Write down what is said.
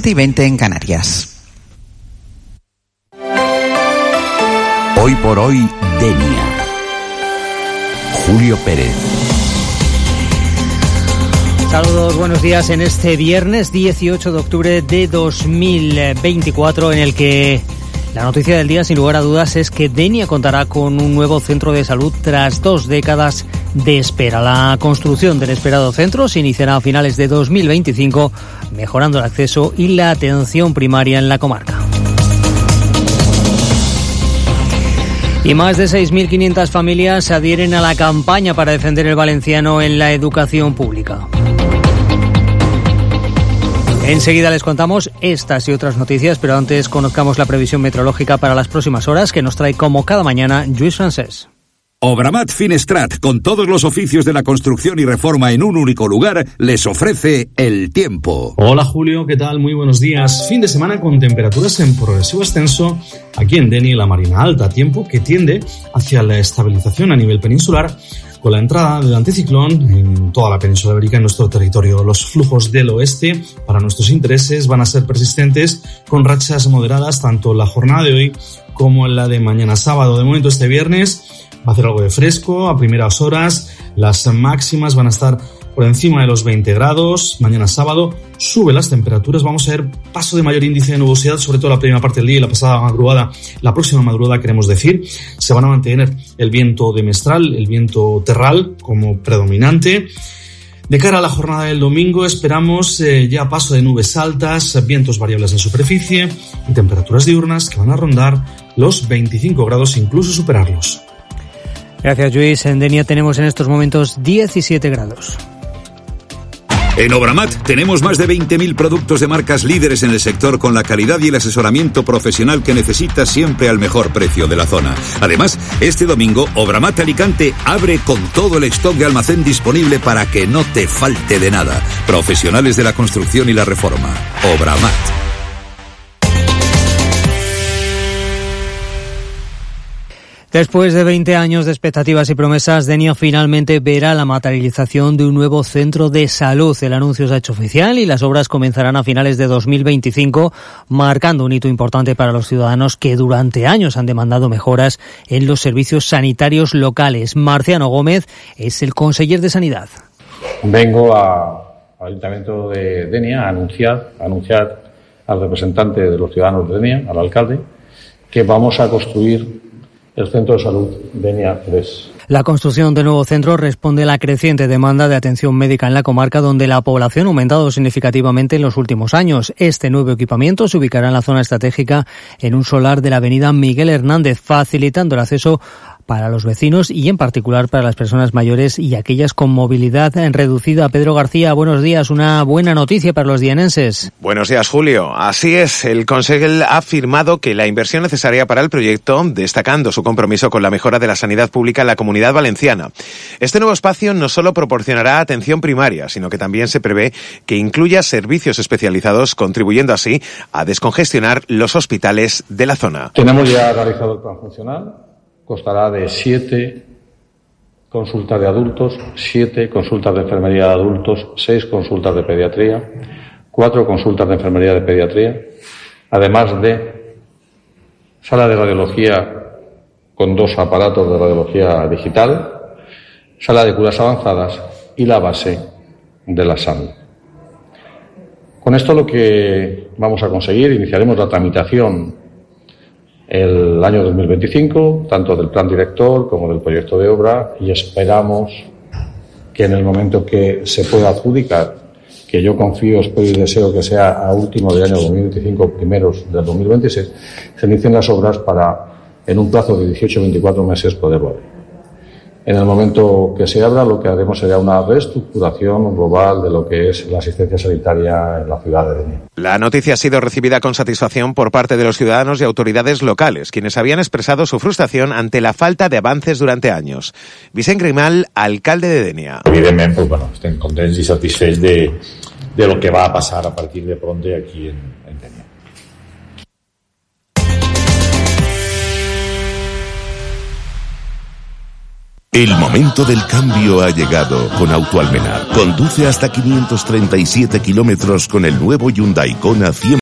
7:20 en Canarias. Hoy por hoy, Denia. Julio Pérez. Saludos, buenos días en este viernes 18 de octubre de 2024, en el que la noticia del día, sin lugar a dudas, es que Denia contará con un nuevo centro de salud tras 2 décadas de espera. La construcción del esperado centro se iniciará a finales de 2025, mejorando el acceso y la atención primaria en la comarca. Y más de 6.500 familias se adhieren a la campaña para defender el valenciano en la educación pública. Enseguida les contamos estas y otras noticias, pero antes conozcamos la previsión meteorológica para las próximas horas, que nos trae como cada mañana Lluís Francés. Obramat Finestrat, con todos los oficios de la construcción y reforma en un único lugar, les ofrece el tiempo. Hola Julio, ¿qué tal? Muy buenos días. Fin de semana con temperaturas en progresivo ascenso aquí en Denia y la Marina Alta, tiempo que tiende hacia la estabilización a nivel peninsular, con la entrada del anticiclón en toda la península ibérica en nuestro territorio. Los flujos del oeste, para nuestros intereses, van a ser persistentes, con rachas moderadas tanto en la jornada de hoy como en la de mañana sábado. De momento, este viernes va a hacer algo de fresco a primeras horas. Las máximas van a estar por encima de los 20 grados. Mañana sábado suben las temperaturas. Vamos a ver paso de mayor índice de nubosidad, sobre todo la primera parte del día y la pasada madrugada. La próxima madrugada, queremos decir, se van a mantener el viento de mestral, el viento terral como predominante. De cara a la jornada del domingo esperamos ya paso de nubes altas, vientos variables en superficie y temperaturas diurnas que van a rondar los 25 grados e incluso superarlos. Gracias, Lluís. En Denia tenemos en estos momentos 17 grados. En Obramat tenemos más de 20.000 productos de marcas líderes en el sector, con la calidad y el asesoramiento profesional que necesitas siempre al mejor precio de la zona. Además, este domingo Obramat Alicante abre con todo el stock de almacén disponible para que no te falte de nada. Profesionales de la construcción y la reforma. Obramat. Después de 20 años de expectativas y promesas, Denia finalmente verá la materialización de un nuevo centro de salud. El anuncio se ha hecho oficial y las obras comenzarán a finales de 2025, marcando un hito importante para los ciudadanos que durante años han demandado mejoras en los servicios sanitarios locales. Marciano Gómez es el conseller de Sanidad. Vengo al Ayuntamiento de Denia a anunciar al representante de los ciudadanos de Denia, al alcalde, que vamos a construir el Centro de Salud Denia 3. La construcción del nuevo centro responde a la creciente demanda de atención médica en la comarca, donde la población ha aumentado significativamente en los últimos años. Este nuevo equipamiento se ubicará en la zona estratégica, en un solar de la avenida Miguel Hernández, facilitando el acceso para los vecinos y en particular para las personas mayores y aquellas con movilidad reducida. Pedro García, buenos días. Una buena noticia para los dienenses. Buenos días, Julio. Así es, el Consell ha afirmado que la inversión necesaria para el proyecto, destacando su compromiso con la mejora de la sanidad pública en la Comunidad Valenciana. Este nuevo espacio no solo proporcionará atención primaria, sino que también se prevé que incluya servicios especializados, contribuyendo así a descongestionar los hospitales de la zona. Tenemos ya realizado el plan funcional. Constará de 7 consultas de adultos, 7 consultas de enfermería de adultos, 6 consultas de pediatría, 4 consultas de enfermería de pediatría, además de sala de radiología con 2 aparatos de radiología digital, sala de curas avanzadas y la base de la SAM. Con esto lo que vamos a conseguir, iniciaremos la tramitación el año 2025, tanto del plan director como del proyecto de obra, y esperamos que en el momento que se pueda adjudicar, que yo confío, espero y deseo que sea a último del año 2025, primeros del 2026, se inicien las obras para, en un plazo de 18-24 meses, poderlo ver. En el momento que se abra, lo que haremos será una reestructuración global de lo que es la asistencia sanitaria en la ciudad de Denia. La noticia ha sido recibida con satisfacción por parte de los ciudadanos y autoridades locales, quienes habían expresado su frustración ante la falta de avances durante años. Vicent Grimal, alcalde de Denia. Evidentment, pues, bueno, estem contents i satisfets de lo que va a pasar a partir de pronto aquí en Denia. El momento del cambio ha llegado con Auto Almenar. Conduce hasta 537 kilómetros con el nuevo Hyundai Kona 100%.